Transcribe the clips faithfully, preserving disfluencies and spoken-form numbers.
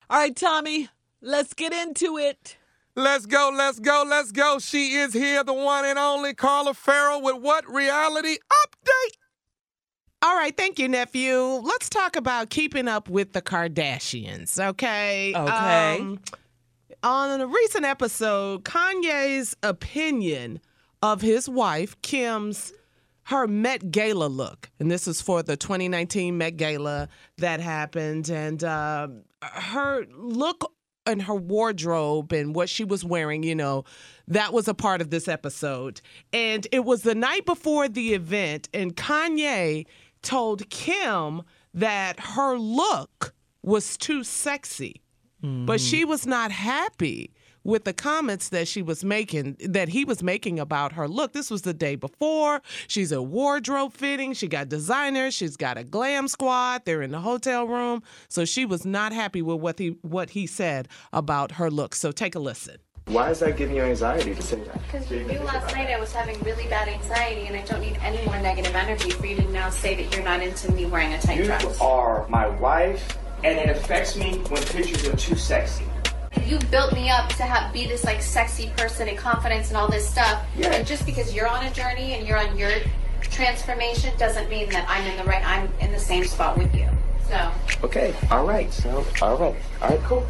All right, Tommy, let's get into it. Let's go, let's go, let's go. She is here, the one and only Carla Ferrell with What Reality Update? All right, thank you, nephew. Let's talk about keeping up with the Kardashians, okay? Okay. Um, on a recent episode, Kanye's opinion of his wife, Kim's, her Met Gala look. And this is for the twenty nineteen Met Gala that happened. And uh, her look and her wardrobe and what she was wearing, you know, that was a part of this episode. And it was the night before the event, and Kanye told Kim that her look was too sexy. Mm-hmm. But she was not happy with the comments that she was making, that he was making about her look. This was the day before. She's a wardrobe fitting. She got designers. She's got a glam squad. They're in the hotel room. So she was not happy with what he what he said about her look. So take a listen. Why is that giving you anxiety to say that? Because you knew last night I was having really bad anxiety, and I don't need any more negative energy for you to now say that you're not into me wearing a tight You dress. are my wife, and it affects me when pictures are too sexy. You built me up to have be this like sexy person and confidence and all this stuff. Yeah. And just because you're on a journey and you're on your transformation doesn't mean that I'm in the right. I'm in the same spot with you. So. Okay. All right. So. All right. All right. Cool.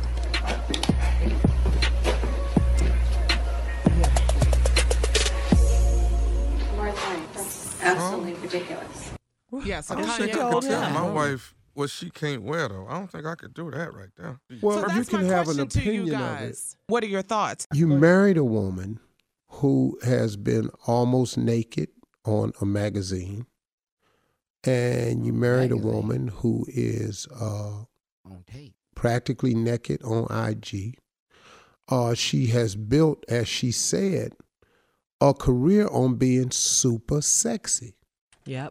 That's absolutely ridiculous. Yeah, so I don't think I Kanye could tell yeah. my wife what she can't wear, though. I don't think I could do that right there. Well, So you that's can my have an question to you opinion of it. guys. What are your thoughts? You married a woman who has been almost naked on a magazine, and you married a woman who is uh, on tape, practically naked on I G. Uh, she has built, as she said, a career on being super sexy. Yep.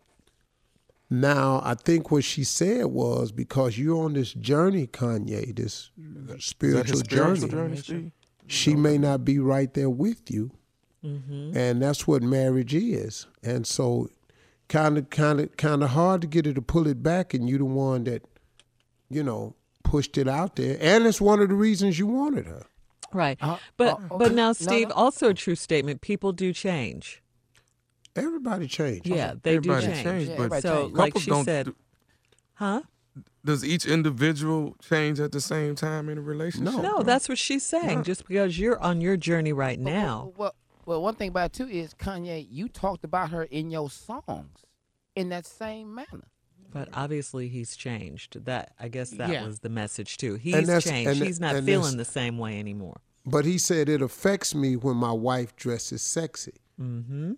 Now, I think what she said was because you're on this journey, Kanye, this spiritual, Is that his spiritual journey, journey, Steve? she may not be right there with you. Mm-hmm. And that's what marriage is. And so kind of kind of kind of hard to get her to pull it back, and you the one that, you know, pushed it out there. And it's one of the reasons you wanted her. Right. Uh, but uh, but okay. now, No, Steve, no. also a true statement. People do change. Everybody changed. Yeah, they Everybody do change. changed, Yeah, but everybody So, changed. like couples she don't said, do- huh? Does each individual change at the same time in a relationship? No. No, that's what she's saying. Yeah. Just because you're on your journey right Well, now. Well, well, well, one thing about it too is Kanye, you talked about her in your songs in that same manner. But obviously he's changed. That I guess that Yeah. was the message too. He's that's- changed. and- He's not and feeling the that's- same way anymore. But he said it affects me when my wife dresses sexy. Mm-hmm.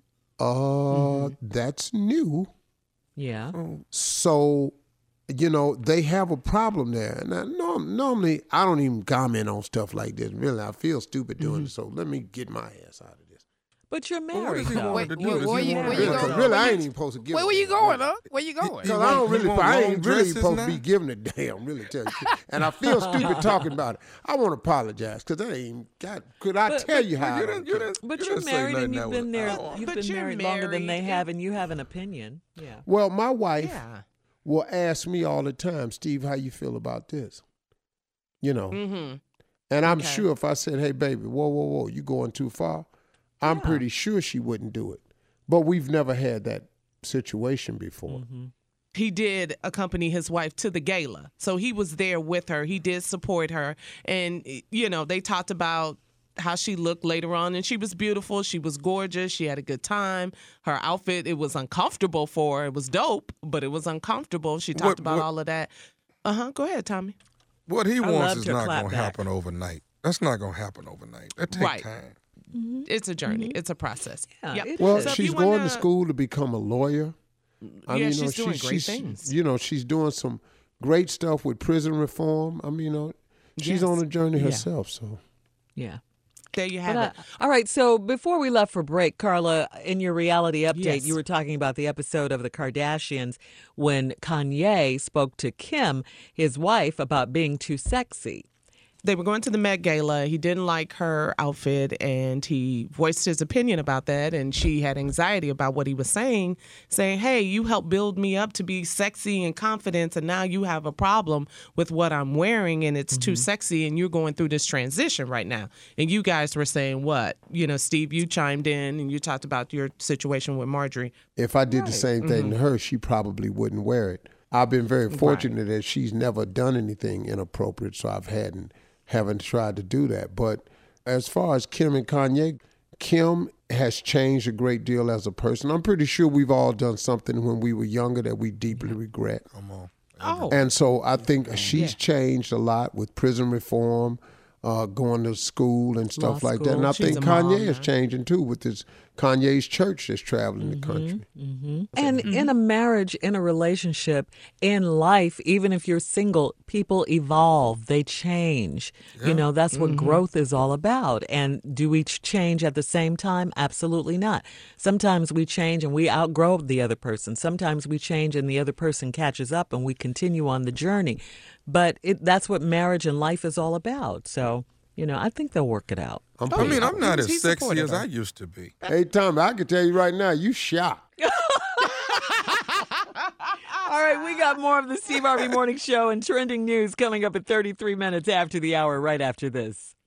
Uh, that's new. Yeah. So, you know, they have a problem there. Now, norm- normally, I don't even comment on stuff like this. Really, I feel stupid doing it. So let me get my ass out of this. But you're Well, what married does he though. want Wait, to do? where- Does where he you- want where to you do going? it? Really, I Where ain't you- even supposed to give Where a were you damn, going, really. huh? Where you going? Because I don't He really, want I long ain't really dresses supposed now? to be giving a damn, really tell you. And I feel stupid talking about it. I want to apologize because I ain't got, could I But- tell but you how You I didn't, don't you care? didn't, But you you're didn't say married nothing and that you've was- been there. Oh, You've But been you're married longer than they married. have, and you have an opinion. Yeah. Well, my wife Yeah. will ask me all the time, Steve, how you feel about this? You know, Mm-hmm. and I'm Okay. sure if I said, hey, baby, whoa, whoa, whoa, you going too far, I'm Yeah. pretty sure she wouldn't do it. But we've never had that situation before. Mm-hmm. He did accompany his wife to the gala. So he was there with her. He did support her. And, you know, they talked about how she looked later on, and she was beautiful. She was gorgeous. She had a good time. Her outfit, it was uncomfortable for her. It was dope, but it was uncomfortable. She talked What- about what- all of that. Uh-huh. Go ahead, Tommy. What he I wants loved is her not clap going to back. happen overnight. That's not going to happen overnight. That takes Right. time. It's a journey. It's a process. Yeah, Yep. it Well, is. So if she's you going wanna- to school to become a lawyer. I Yeah, mean, she's you know, doing she's, great she's- things. You know, she's doing some great stuff with prison reform. I mean, you know, she's Yes. on a journey Yeah. herself. So Yeah. There you have But, it. uh, all right, so before we left for break, Carla, in your reality update, Yes. you were talking about the episode of The Kardashians when Kanye spoke to Kim, his wife, about being too sexy. they were going to the Met Gala. He didn't like her outfit, and he voiced his opinion about that. And she had anxiety about what he was saying, saying, hey, you helped build me up to be sexy and confident, and now you have a problem with what I'm wearing, and it's mm-hmm. too sexy, and you're going through this transition right now. And you guys were saying what? You know, Steve, you chimed in, and you talked about your situation with Marjorie. If I did right. the same thing mm-hmm. to her, she probably wouldn't wear it. I've been very fortunate right. that she's never done anything inappropriate, so I've hadn't haven't tried to do that. But as far as Kim and Kanye, Kim has changed a great deal as a person. I'm pretty sure we've all done something when we were younger that we deeply regret. Come on. Oh. And so I think she's yeah. changed changed a lot with prison reform, uh, going to school and stuff Law like school. that. And I She's think a mom Kanye is now. changing too with this Kanye's church that's traveling Mm-hmm. the country. Mm-hmm. And mm-hmm. in a marriage, in a relationship, in life, even if you're single, people evolve, they change. Yeah. You know, that's what Mm-hmm. growth is all about. And do we ch- change at the same time? Absolutely not. Sometimes we change and we outgrow the other person. Sometimes we change and the other person catches up and we continue on the journey. But it, that's what marriage and life is all about. So, you know, I think they'll work it out. I'm I pretty- mean, I'm not He- as he sexy supported as her. I used to be. Hey, Tommy, I can tell you right now, you shot. All right, we got more of the Steve Harvey Morning Show and trending news coming up at thirty-three minutes after the hour, right after this.